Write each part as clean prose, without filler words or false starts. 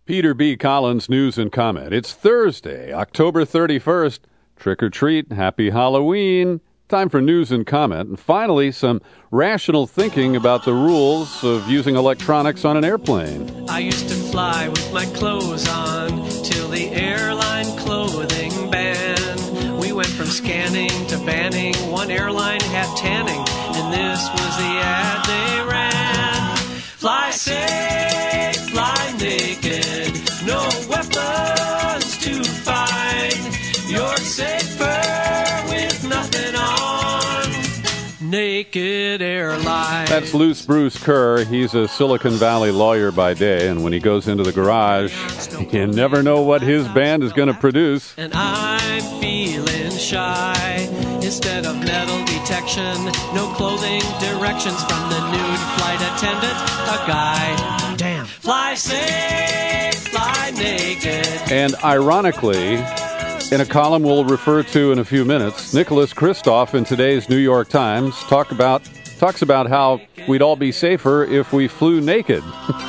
Peter B. Collins News and Comment. It's Thursday, October 31st. Trick or treat, happy Halloween. Time for news and comment. And finally, some rational thinking about the rules of using electronics on an airplane. I used to fly with my clothes on till the airline clothing ban. We went from scanning to banning. One airline had tanning, and this was the ad they ran. Fly safe, fly naked, no weapons to find. You're safer with nothing on Naked Airlines. That's Loose Bruce Kerr. He's a Silicon Valley lawyer by day, and when he goes into the garage, you never know what his band is going to produce. And I'm feeling shy. Instead of metal detection, no clothing directions from the nude flight attendant. A guy, damn, fly safe, fly naked. And ironically, in a column we'll refer to in a few minutes, Nicholas Kristof in today's New York Times talks about how we'd all be safer if we flew naked.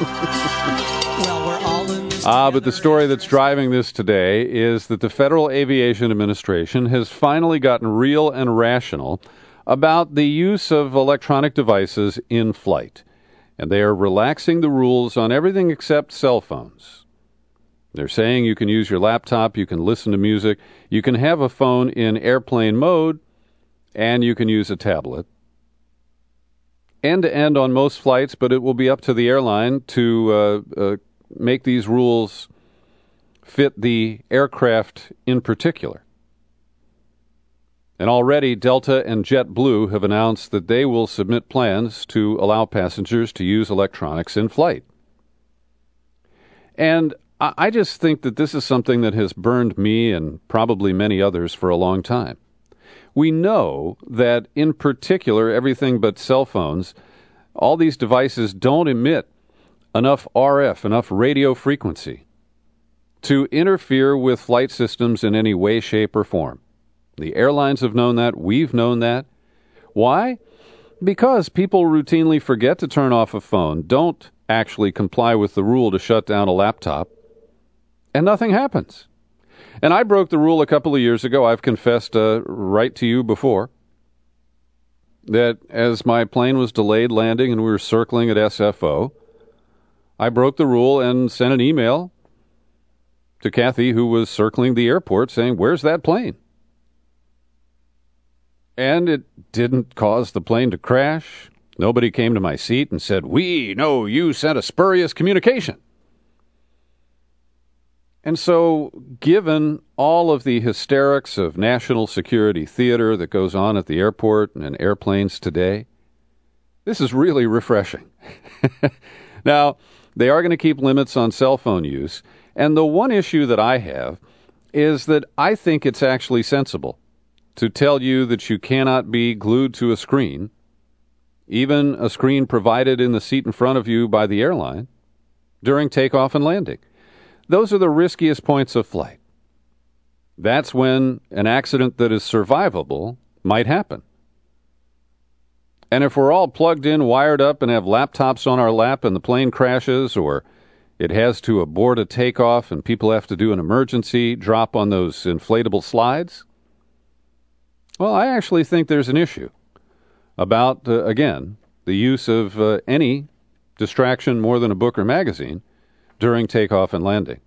But the story that's driving this today is that the Federal Aviation Administration has finally gotten real and rational about the use of electronic devices in flight. And they are relaxing the rules on everything except cell phones. They're saying you can use your laptop, you can listen to music, you can have a phone in airplane mode, and you can use a tablet. End-to-end on most flights, but it will be up to the airline to make these rules fit the aircraft in particular. And already Delta and JetBlue have announced that they will submit plans to allow passengers to use electronics in flight. And I just think that this is something that has burned me and probably many others for a long time. We know that, in particular, everything but cell phones, all these devices don't emit enough RF, enough radio frequency, to interfere with flight systems in any way, shape, or form. The airlines have known that. We've known that. Why? Because people routinely forget to turn off a phone, don't actually comply with the rule to shut down a laptop, and nothing happens. And I broke the rule a couple of years ago. I've confessed right to you before that as my plane was delayed landing and we were circling at SFO, I broke the rule and sent an email to Kathy, who was circling the airport, saying, "Where's that plane?" And it didn't cause the plane to crash. Nobody came to my seat and said, "We know you sent a spurious communication." And so, given all of the hysterics of national security theater that goes on at the airport and in airplanes today, this is really refreshing. Now, they are going to keep limits on cell phone use, and the one issue that I have is that I think it's actually sensible to tell you that you cannot be glued to a screen, even a screen provided in the seat in front of you by the airline, during takeoff and landing. Those are the riskiest points of flight. That's when an accident that is survivable might happen. And if we're all plugged in, wired up, and have laptops on our lap and the plane crashes, or it has to abort a takeoff and people have to do an emergency drop on those inflatable slides, well, I actually think there's an issue about, again, the use of any distraction more than a book or magazine during takeoff and landing.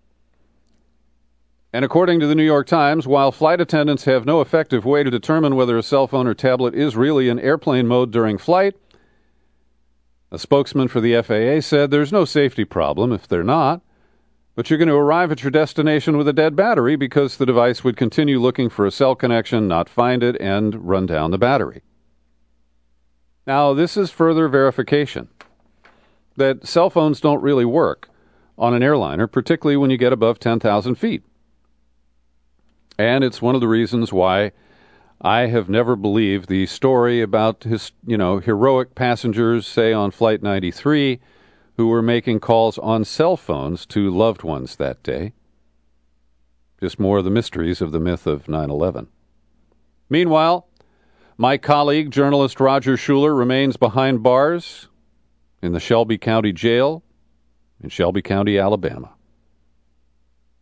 And according to the New York Times, while flight attendants have no effective way to determine whether a cell phone or tablet is really in airplane mode during flight, a spokesman for the FAA said there's no safety problem if they're not, but you're going to arrive at your destination with a dead battery because the device would continue looking for a cell connection, not find it, and run down the battery. Now, this is further verification that cell phones don't really work on an airliner, particularly when you get above 10,000 feet. And it's one of the reasons why I have never believed the story about heroic passengers, say on Flight 93, who were making calls on cell phones to loved ones that day. Just more of the mysteries of the myth of 9/11. Meanwhile, my colleague, journalist Roger Schuler, remains behind bars in the Shelby County Jail in Shelby County, Alabama.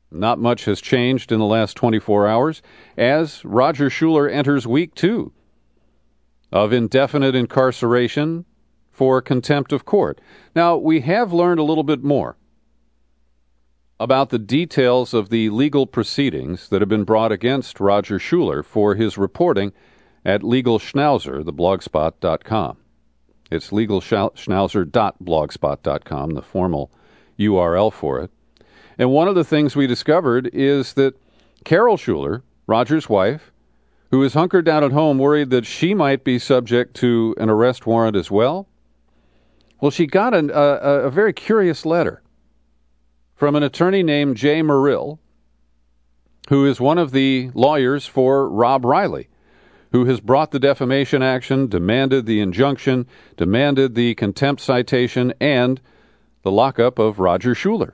Not much has changed in the last 24 hours as Roger Schuler enters week 2 of indefinite incarceration for contempt of court. Now, we have learned a little bit more about the details of the legal proceedings that have been brought against Roger Schuler for his reporting at Legal Schnauzer, the blogspot.com. It's legalschnauzer.blogspot.com, the formal URL for it. And one of the things we discovered is that Carol Schuler, Roger's wife, who is hunkered down at home worried that she might be subject to an arrest warrant as well, well, she got a very curious letter from an attorney named Jay Murrill, who is one of the lawyers for Rob Riley, who has brought the defamation action, demanded the injunction, demanded the contempt citation, and the lockup of Roger Schuler.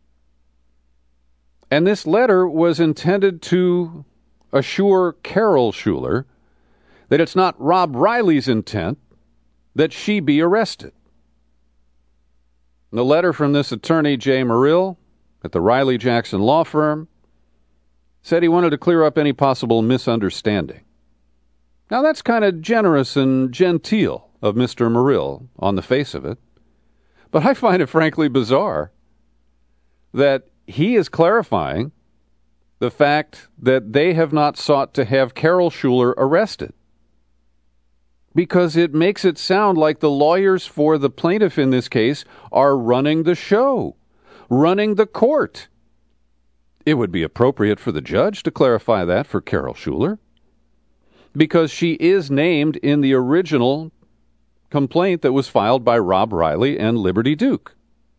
And this letter was intended to assure Carol Schuler that it's not Rob Riley's intent that she be arrested. The letter from this attorney, Jay Murrill, at the Riley Jackson law firm, said he wanted to clear up any possible misunderstanding. Now, that's kind of generous and genteel of Mr. Murrill on the face of it, but I find it frankly bizarre that he is clarifying the fact that they have not sought to have Carol Schuler arrested, because it makes it sound like the lawyers for the plaintiff in this case are running the show, running the court. It would be appropriate for the judge to clarify that for Carol Schuler, because she is named in the original complaint that was filed by Rob Riley and Liberty Duke.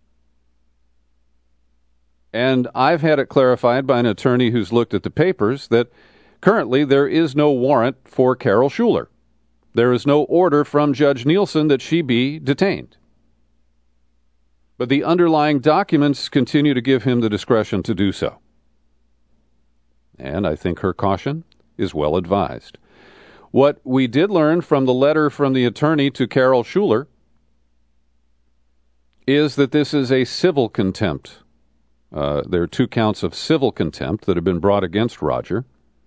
And I've had it clarified by an attorney who's looked at the papers that currently there is no warrant for Carol Schuler. There is no order from Judge Nielsen that she be detained. But the underlying documents continue to give him the discretion to do so. And I think her caution is well advised. What we did learn from the letter from the attorney to Carol Schuler is that this is a civil contempt. There are 2 counts of civil contempt that have been brought against Roger,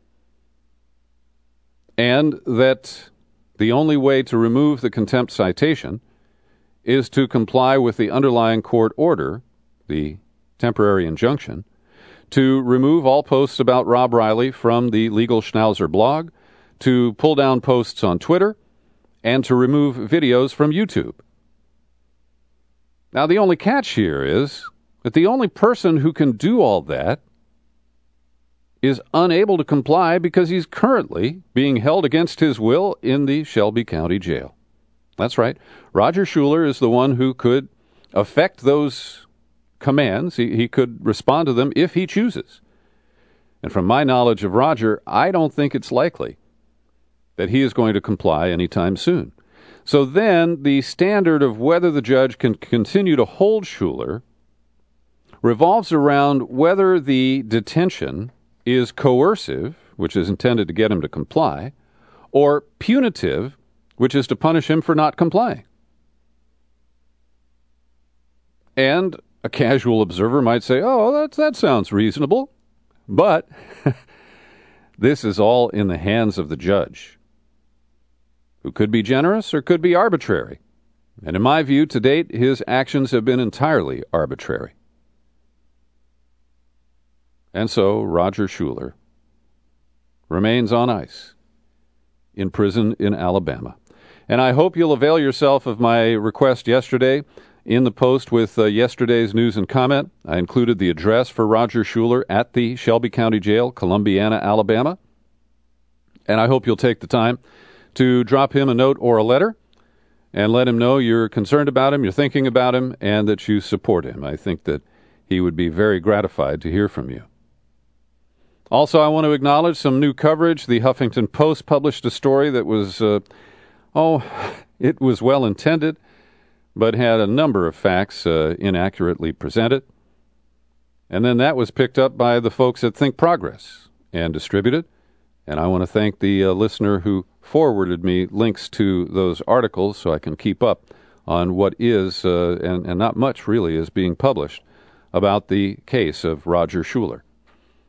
and that the only way to remove the contempt citation is to comply with the underlying court order, the temporary injunction, to remove all posts about Rob Riley from the Legal Schnauzer blog, to pull down posts on Twitter, and to remove videos from YouTube. Now, the only catch here is that the only person who can do all that is unable to comply because he's currently being held against his will in the Shelby County Jail. That's right. Roger Schuler is the one who could affect those commands. He could respond to them if he chooses. And from my knowledge of Roger, I don't think it's likely that he is going to comply anytime soon. So then the standard of whether the judge can continue to hold Schuler revolves around whether the detention is coercive, which is intended to get him to comply, or punitive, which is to punish him for not complying. And a casual observer might say, oh, that sounds reasonable. But this is all in the hands of the judge, who could be generous or could be arbitrary. And in my view, to date, his actions have been entirely arbitrary. And so Roger Schuler remains on ice in prison in Alabama. And I hope you'll avail yourself of my request yesterday. In the post with yesterday's news and comment, I included the address for Roger Schuler at the Shelby County Jail, Columbiana, Alabama. And I hope you'll take the time to drop him a note or a letter and let him know you're concerned about him, you're thinking about him, and that you support him. I think that he would be very gratified to hear from you. Also, I want to acknowledge some new coverage. The Huffington Post published a story that was, it was well intended, but had a number of facts inaccurately presented. And then that was picked up by the folks at Think Progress and distributed. And I want to thank the listener who forwarded me links to those articles so I can keep up on what is, and not much really, is being published about the case of Roger Schuler.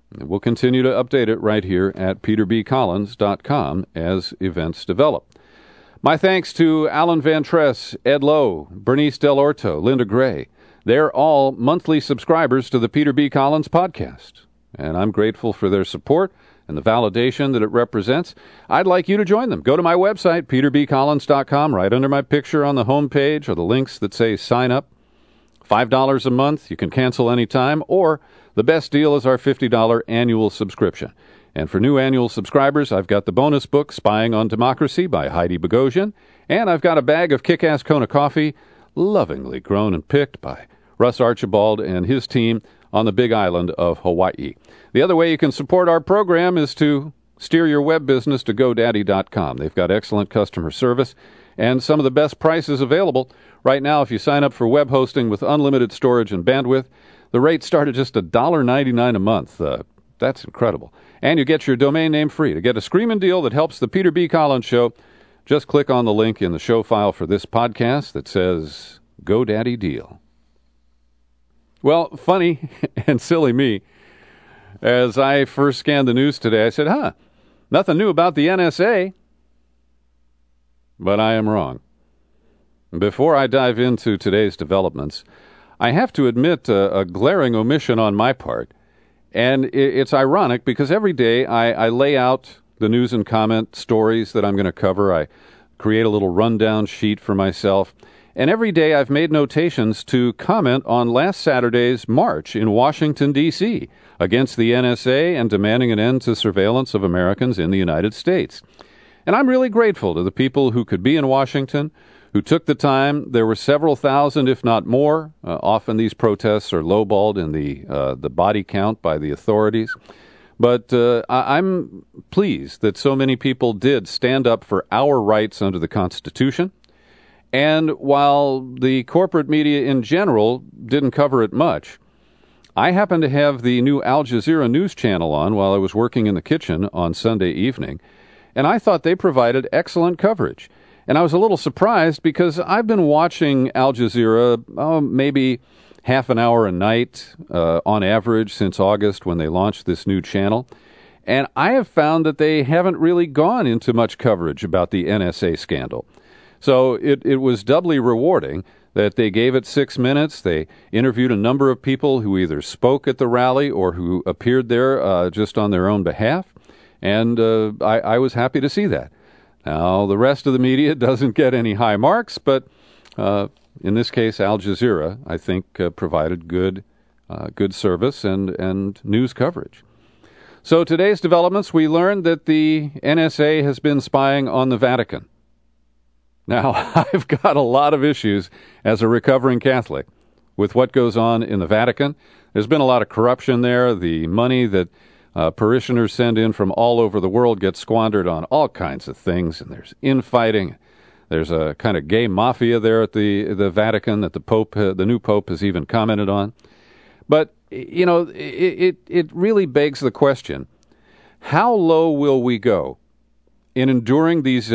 We'll continue to update it right here at peterbcollins.com as events develop. My thanks to Alan Van Tress, Ed Lowe, Bernice Del Orto, Linda Gray. They're all monthly subscribers to the Peter B. Collins podcast, and I'm grateful for their support and the validation that it represents. I'd like you to join them. Go to my website, peterbcollins.com, right under my picture on the home page are the links that say sign up. $5 a month. You can cancel anytime, or the best deal is our $50 annual subscription. And for new annual subscribers, I've got the bonus book, Spying on Democracy by Heidi Bogosian, and I've got a bag of Kick-Ass Kona coffee, lovingly grown and picked by Russ Archibald and his team on the Big Island of Hawaii. The other way you can support our program is to steer your web business to GoDaddy.com. They've got excellent customer service and some of the best prices available. Right now, if you sign up for web hosting with unlimited storage and bandwidth, the rates start at just $1.99 a month. That's incredible. And you get your domain name free. To get a screaming deal that helps the Peter B. Collins Show, just click on the link in the show file for this podcast that says GoDaddy Deal. Well, funny and silly me, as I first scanned the news today, I said, nothing new about the NSA. But I am wrong. Before I dive into today's developments, I have to admit a glaring omission on my part. And it's ironic because every day I lay out the news and comment stories that I'm going to cover. I create a little rundown sheet for myself. And every day I've made notations to comment on last Saturday's march in Washington, D.C. against the NSA and demanding an end to surveillance of Americans in the United States. And I'm really grateful to the people who could be in Washington, who took the time. There were several thousand, if not more. Often these protests are lowballed in the body count by the authorities. But I'm pleased that so many people did stand up for our rights under the Constitution. And while the corporate media in general didn't cover it much, I happened to have the new Al Jazeera news channel on while I was working in the kitchen on Sunday evening, and I thought they provided excellent coverage. And I was a little surprised because I've been watching Al Jazeera maybe half an hour a night on average since August when they launched this new channel. And I have found that they haven't really gone into much coverage about the NSA scandal. So it was doubly rewarding that they gave it 6 minutes. They interviewed a number of people who either spoke at the rally or who appeared there just on their own behalf. And I was happy to see that. Now, the rest of the media doesn't get any high marks, but in this case, Al Jazeera, I think, provided good service and news coverage. So today's developments, we learned that the NSA has been spying on the Vatican. Now, I've got a lot of issues as a recovering Catholic with what goes on in the Vatican. There's been a lot of corruption there. The money that parishioners send in from all over the world gets squandered on all kinds of things, and there's infighting. There's a kind of gay mafia there at the Vatican that the new Pope has even commented on. But, you know, it really begs the question, how low will we go in enduring these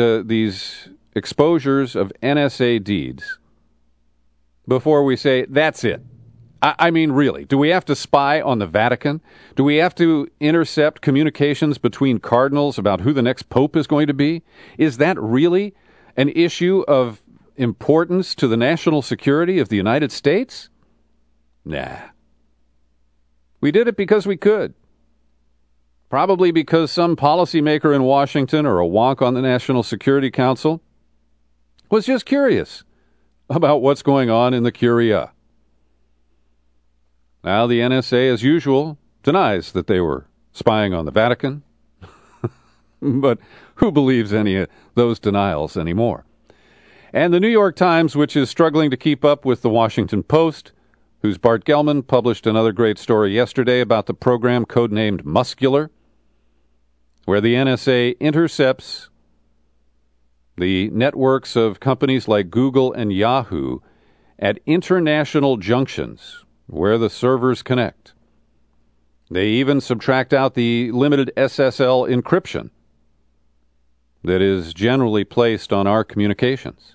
exposures of NSA deeds before we say, that's it? I mean, really, do we have to spy on the Vatican? Do we have to intercept communications between cardinals about who the next pope is going to be? Is that really an issue of importance to the national security of the United States? Nah. We did it because we could. Probably because some policymaker in Washington or a wonk on the National Security Council was just curious about what's going on in the Curia. Now, the NSA, as usual, denies that they were spying on the Vatican. But who believes any of those denials anymore? And the New York Times, which is struggling to keep up with the Washington Post, whose Bart Gellman published another great story yesterday about the program codenamed Muscular, where the NSA intercepts the networks of companies like Google and Yahoo at international junctions where the servers connect. They even subtract out the limited SSL encryption that is generally placed on our communications.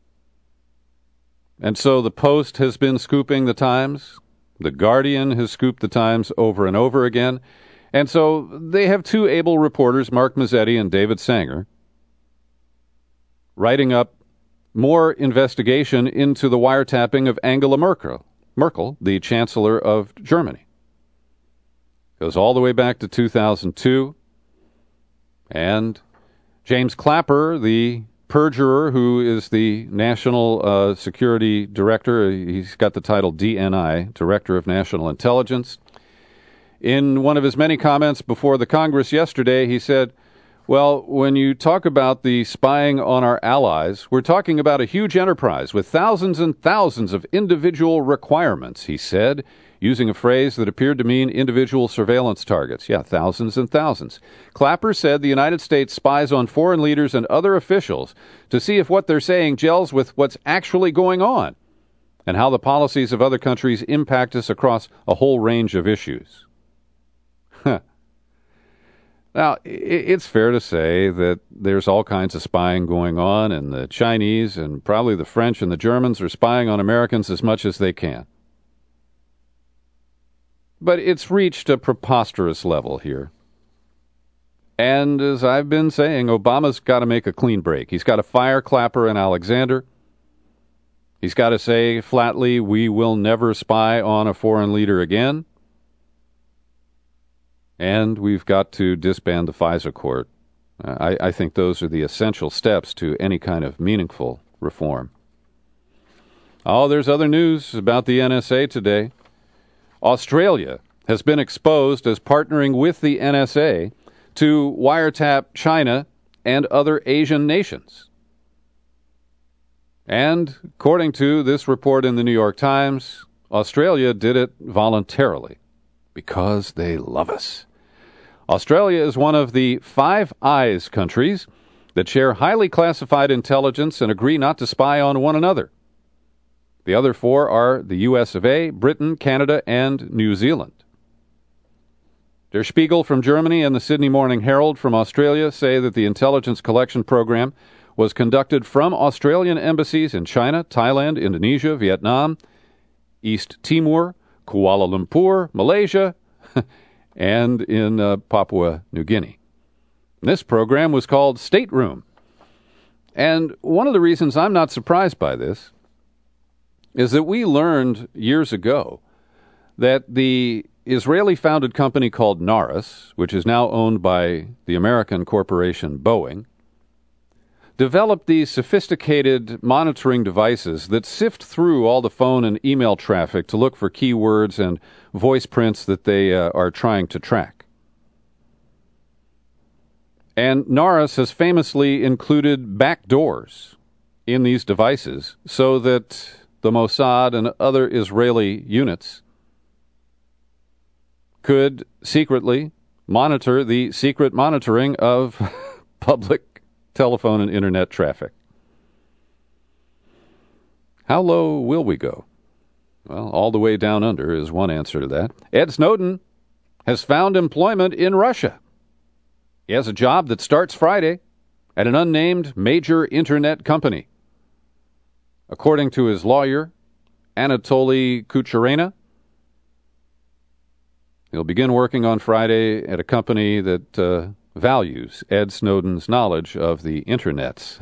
And so the Post has been scooping the Times. The Guardian has scooped the Times over and over again. And so they have two able reporters, Mark Mazzetti and David Sanger, writing up more investigation into the wiretapping of Angela Merkel, the Chancellor of Germany. Goes all the way back to 2002. And James Clapper, the perjurer who is the National Security Director, he's got the title DNI, Director of National Intelligence. In one of his many comments before the Congress yesterday, he said, well, when you talk about the spying on our allies, we're talking about a huge enterprise with thousands and thousands of individual requirements, he said, using a phrase that appeared to mean individual surveillance targets. Yeah, thousands and thousands. Clapper said the United States spies on foreign leaders and other officials to see if what they're saying gels with what's actually going on and how the policies of other countries impact us across a whole range of issues. Now, it's fair to say that there's all kinds of spying going on, and the Chinese and probably the French and the Germans are spying on Americans as much as they can. But it's reached a preposterous level here. And as I've been saying, Obama's got to make a clean break. He's got to fire Clapper and Alexander. He's got to say flatly, we will never spy on a foreign leader again. And we've got to disband the FISA court. I think those are the essential steps to any kind of meaningful reform. Oh, there's other news about the NSA today. Australia has been exposed as partnering with the NSA to wiretap China and other Asian nations. And according to this report in the New York Times, Australia did it voluntarily because they love us. Australia is one of the Five Eyes countries that share highly classified intelligence and agree not to spy on one another. The other four are the US of A, Britain, Canada, and New Zealand. Der Spiegel from Germany and the Sydney Morning Herald from Australia say that the intelligence collection program was conducted from Australian embassies in China, Thailand, Indonesia, Vietnam, East Timor, Kuala Lumpur, Malaysia, and in Papua New Guinea. This program was called Stateroom. And one of the reasons I'm not surprised by this is that we learned years ago that the Israeli-founded company called Narus, which is now owned by the American corporation Boeing, developed these sophisticated monitoring devices that sift through all the phone and email traffic to look for keywords and voice prints that they are trying to track. And Narus has famously included backdoors in these devices so that the Mossad and other Israeli units could secretly monitor the secret monitoring of public telephone and internet traffic. How low will we go? Well, all the way down under is one answer to that. Ed Snowden has found employment in Russia. He has a job that starts Friday at an unnamed major internet company. According to his lawyer, Anatoly Kucherena, he'll begin working on Friday at a company that values Ed Snowden's knowledge of the internets.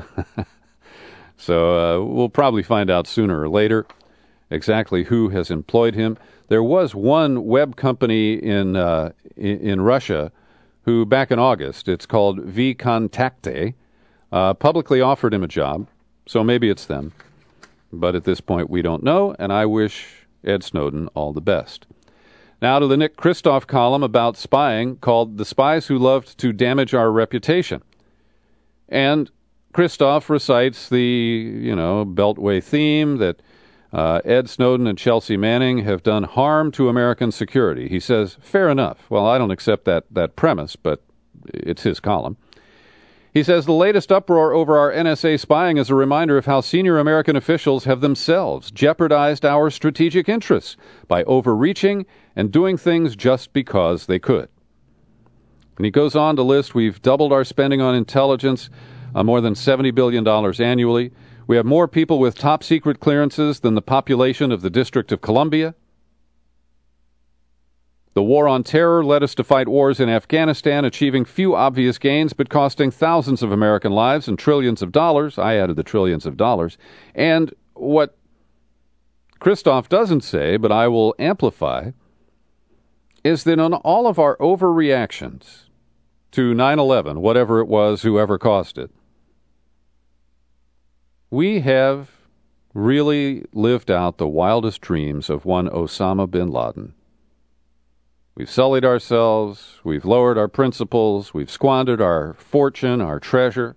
So we'll probably find out sooner or later exactly who has employed him. There was one web company in Russia who, back in August, it's called VKontakte, publicly offered him a job. So maybe it's them. But at this point, we don't know, and I wish Ed Snowden all the best. Now to the Nick Kristof column about spying called The Spies Who Loved to Damage Our Reputation. And Kristof recites the, Beltway theme that Ed Snowden and Chelsea Manning have done harm to American security. He says, fair enough. Well, I don't accept that premise, but it's his column. He says the latest uproar over our NSA spying is a reminder of how senior American officials have themselves jeopardized our strategic interests by overreaching and doing things just because they could. And he goes on to list, we've doubled our spending on intelligence, more than $70 billion annually. We have more people with top secret clearances than the population of the District of Columbia. The war on terror led us to fight wars in Afghanistan, achieving few obvious gains, but costing thousands of American lives and trillions of dollars. I added the trillions of dollars. And what Christoph doesn't say, but I will amplify, is that on all of our overreactions to 9/11, whatever it was, whoever caused it, we have really lived out the wildest dreams of one Osama bin Laden. We've sullied ourselves, we've lowered our principles, we've squandered our fortune, our treasure,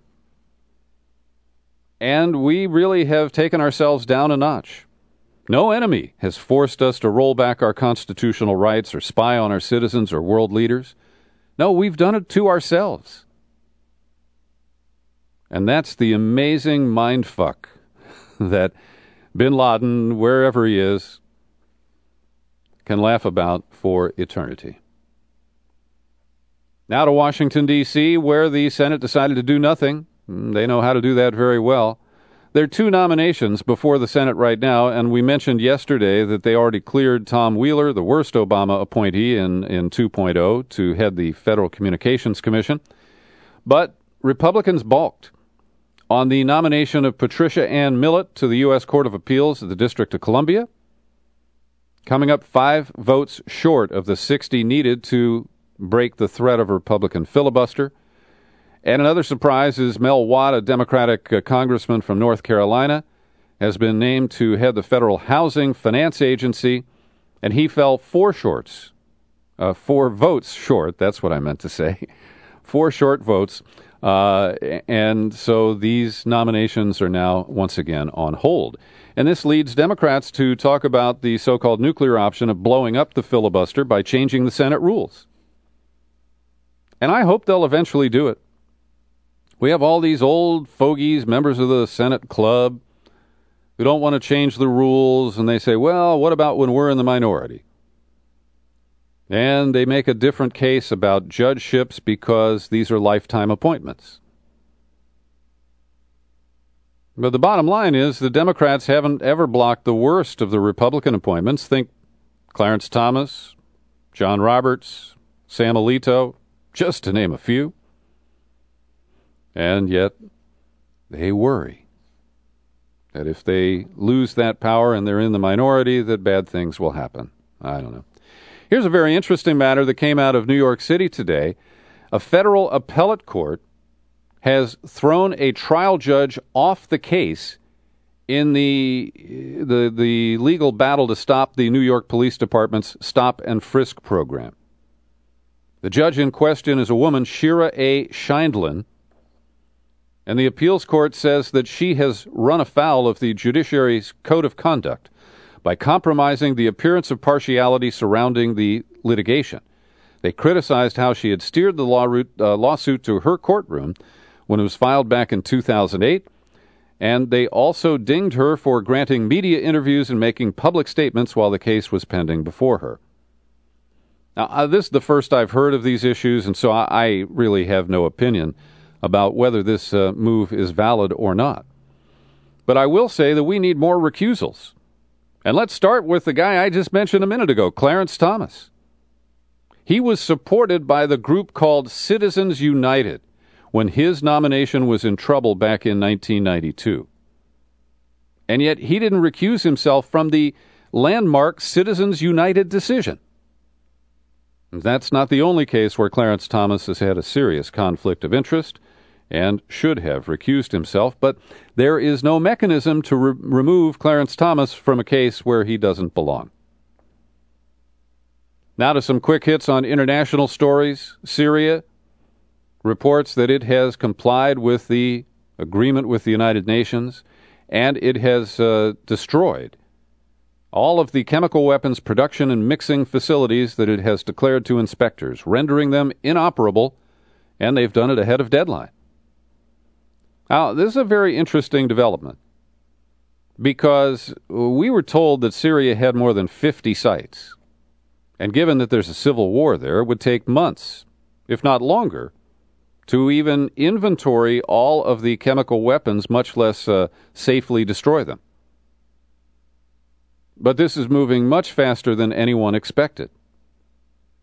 and we really have taken ourselves down a notch. No enemy has forced us to roll back our constitutional rights or spy on our citizens or world leaders. No, we've done it to ourselves. And that's the amazing mindfuck that bin Laden, wherever he is, can laugh about for eternity. Now to Washington, D.C., where the Senate decided to do nothing. They know how to do that very well. There are two nominations before the Senate right now, and we mentioned yesterday that they already cleared Tom Wheeler, the worst Obama appointee in 2.0, to head the Federal Communications Commission. But Republicans balked on the nomination of Patricia Ann Millett to the U.S. Court of Appeals of the District of Columbia, coming up 5 votes short of the 60 needed to break the threat of a Republican filibuster. And another surprise is Mel Watt, a Democratic congressman from North Carolina, has been named to head the Federal Housing Finance Agency, and he fell 4 votes short, that's what I meant to say, 4 short votes. And so these nominations are now once again on hold. And this leads Democrats to talk about the so-called nuclear option of blowing up the filibuster by changing the Senate rules. And I hope they'll eventually do it. We have all these old fogies, members of the Senate club, who don't want to change the rules, and they say, well, what about when we're in the minority? And they make a different case about judgeships because these are lifetime appointments. But the bottom line is the Democrats haven't ever blocked the worst of the Republican appointments. Think Clarence Thomas, John Roberts, Sam Alito, just to name a few. And yet they worry that if they lose that power and they're in the minority, that bad things will happen. I don't know. Here's a very interesting matter that came out of New York City today. A federal appellate court has thrown a trial judge off the case in the legal battle to stop the New York Police Department's stop and frisk program. The judge in question is a woman, Shira A. Scheindlin, and the appeals court says that she has run afoul of the judiciary's code of conduct by compromising the appearance of partiality surrounding the litigation. They criticized how she had steered the lawsuit to her courtroom when it was filed back in 2008, and they also dinged her for granting media interviews and making public statements while the case was pending before her. Now, this is the first I've heard of these issues, and so I really have no opinion about whether this move is valid or not. But I will say that we need more recusals. And let's start with the guy I just mentioned a minute ago, Clarence Thomas. He was supported by the group called Citizens United when his nomination was in trouble back in 1992. And yet he didn't recuse himself from the landmark Citizens United decision. That's not the only case where Clarence Thomas has had a serious conflict of interest and should have recused himself, but there is no mechanism to remove Clarence Thomas from a case where he doesn't belong. Now to some quick hits on international stories. Syria reports that it has complied with the agreement with the United Nations, and it has destroyed all of the chemical weapons production and mixing facilities that it has declared to inspectors, rendering them inoperable, and they've done it ahead of deadline. Now, this is a very interesting development because we were told that Syria had more than 50 sites, and given that there's a civil war there, it would take months, if not longer, to even inventory all of the chemical weapons, much less safely destroy them. But this is moving much faster than anyone expected.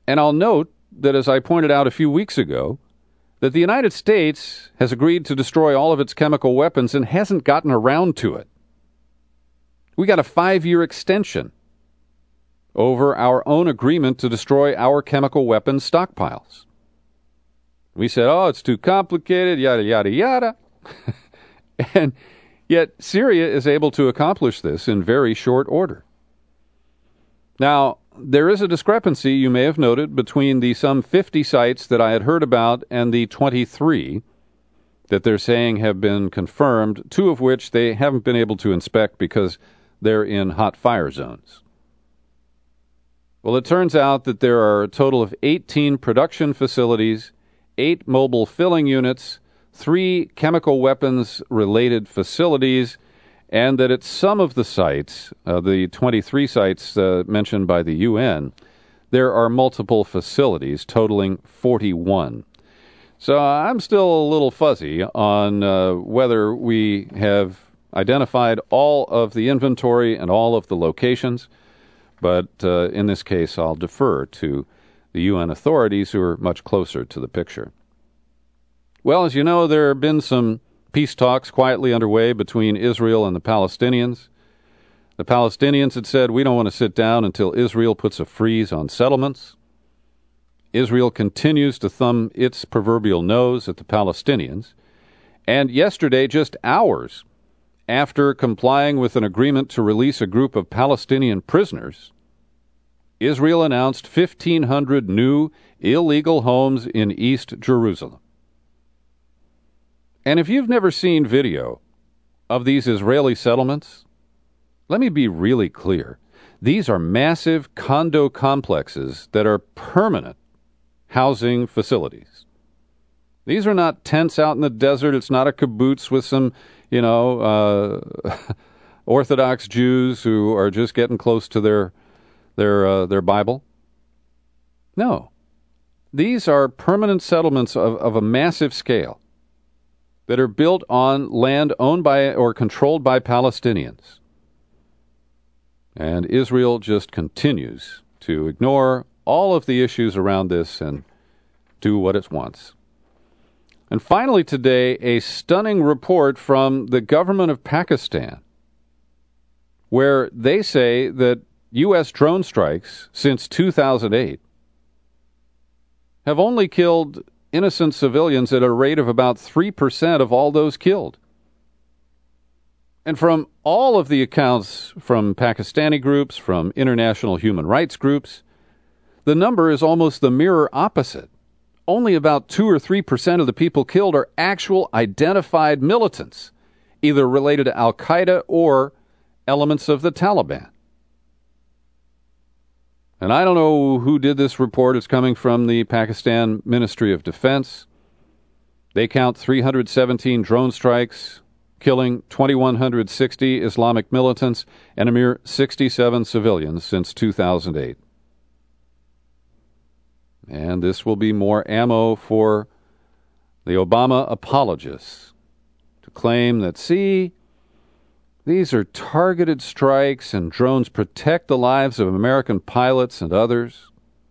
And I'll note that, as I pointed out a few weeks ago, that the United States has agreed to destroy all of its chemical weapons and hasn't gotten around to it. We got a 5-year extension over our own agreement to destroy our chemical weapons stockpiles. We said, oh, it's too complicated, yada, yada, yada. And yet Syria is able to accomplish this in very short order. Now, there is a discrepancy, you may have noted, between the some 50 sites that I had heard about and the 23 that they're saying have been confirmed, 2 of which they haven't been able to inspect because they're in hot fire zones. Well, it turns out that there are a total of 18 production facilities, 8 mobile filling units, 3 chemical weapons-related facilities, and that at some of the sites, the 23 sites mentioned by the UN, there are multiple facilities totaling 41. So I'm still a little fuzzy on whether we have identified all of the inventory and all of the locations, but in this case I'll defer to the UN authorities who are much closer to the picture. Well, as you know, there have been some peace talks quietly underway between Israel and the Palestinians. The Palestinians had said, we don't want to sit down until Israel puts a freeze on settlements. Israel continues to thumb its proverbial nose at the Palestinians. And yesterday, just hours after complying with an agreement to release a group of Palestinian prisoners, Israel announced 1,500 new illegal homes in East Jerusalem. And if you've never seen video of these Israeli settlements, let me be really clear. These are massive condo complexes that are permanent housing facilities. These are not tents out in the desert. It's not a kibbutz with some, Orthodox Jews who are just getting close to their Bible. No. These are permanent settlements of a massive scale that are built on land owned by or controlled by Palestinians. And Israel just continues to ignore all of the issues around this and do what it wants. And finally today, a stunning report from the government of Pakistan, where they say that U.S. drone strikes since 2008 have only killed innocent civilians at a rate of about 3% of all those killed. And from all of the accounts from Pakistani groups, from international human rights groups, the number is almost the mirror opposite. Only about 2 or 3% of the people killed are actual identified militants, either related to Al-Qaeda or elements of the Taliban. And I don't know who did this report. It's coming from the Pakistan Ministry of Defense. They count 317 drone strikes, killing 2,160 Islamic militants and a mere 67 civilians since 2008. And this will be more ammo for the Obama apologists to claim that, see, these are targeted strikes and drones protect the lives of American pilots and others.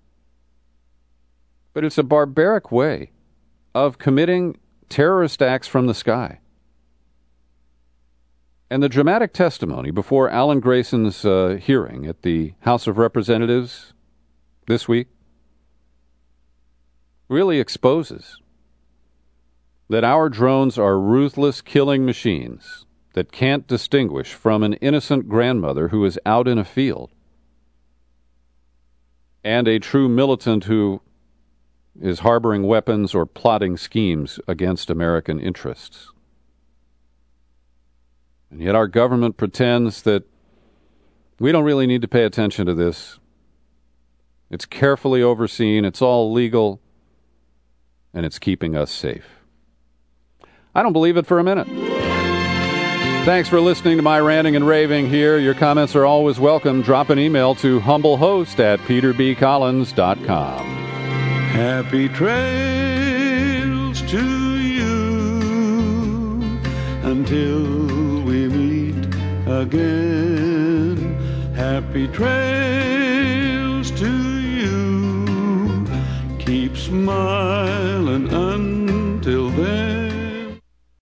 But it's a barbaric way of committing terrorist acts from the sky. And the dramatic testimony before Alan Grayson's hearing at the House of Representatives this week really exposes that our drones are ruthless killing machines that can't distinguish from an innocent grandmother who is out in a field and a true militant who is harboring weapons or plotting schemes against American interests. And yet our government pretends that we don't really need to pay attention to this. It's carefully overseen, it's all legal, and it's keeping us safe. I don't believe it for a minute. Thanks for listening to my ranting and raving here. Your comments are always welcome. Drop an email to humblehost@peterbcollins.com. Happy trails to you until we meet again. Happy trails to you. keep smiling